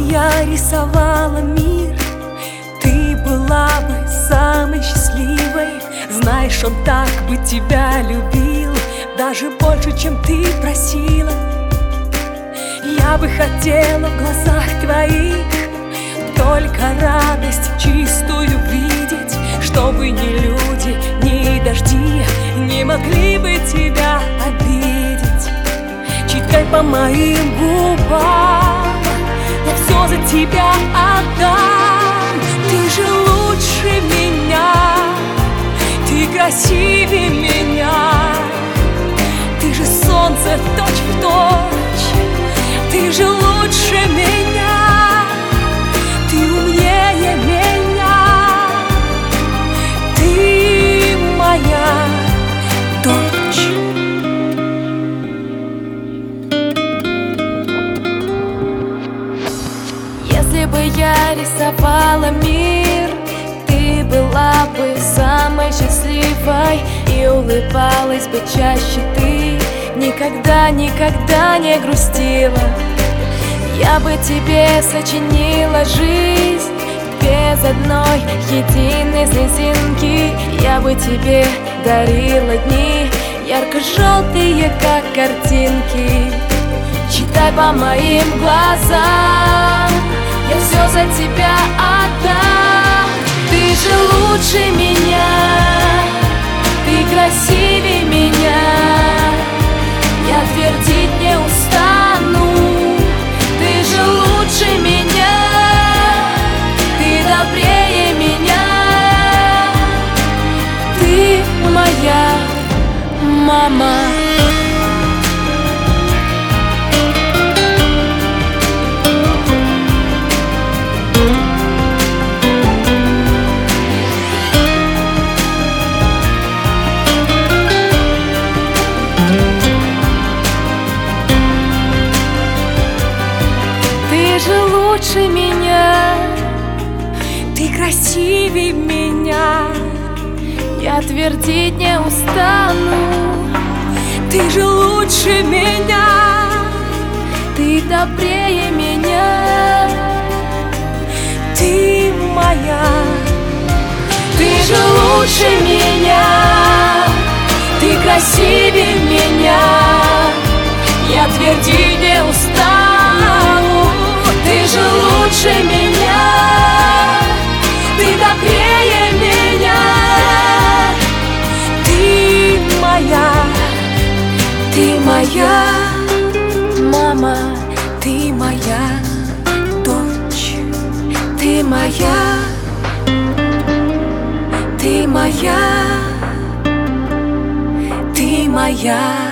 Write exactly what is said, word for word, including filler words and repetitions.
я рисовала мир, ты была бы самой счастливой. Знаешь, он так бы тебя любил, даже больше, чем ты просила. Я бы хотела в глазах твоих только радость чистую видеть, чтобы ни люди, ни дожди не могли бы тебя обидеть. Читай по моим губам, я все за тебя отдам. Ты же лучше меня, ты красивее меня, ты же солнце точь-в-точь, ты же лучше меня, ты умнее меня, ты моя дочь. Если бы я рисовала мир, ты была бы самой счастливой и улыбалась бы чаще ты. Никогда, никогда не грустила. Я бы тебе сочинила жизнь без одной единой слезинки. Я бы тебе дарила дни ярко-желтые, как картинки. Читай по моим глазам, я все за тебя отдам. Ты же лучше меня, ты красивее меня, я твердить не устану. Ты же лучше меня, ты добрее меня, ты моя мама. Ты же лучше меня, ты красивее меня, я твердить не устану. ты же лучше меня, ты добрее меня, ты моя. ты же лучше меня, ты красивее меня, я твердить не устану. Ты же лучше меня, ты добрее меня, ты моя, ты моя мама, ты моя дочь, ты моя, ты моя, ты моя.